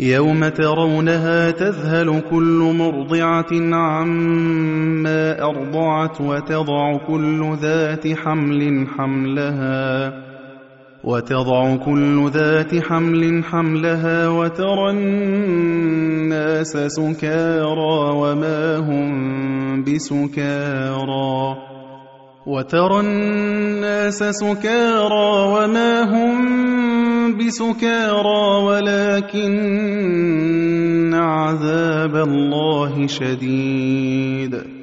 يوم ترونها تذهل كل مرضعة عما أرضعت وتضع كل ذات حمل حملها وترى الناس سكارى وما هم بسكارى ولكن عذاب الله شديد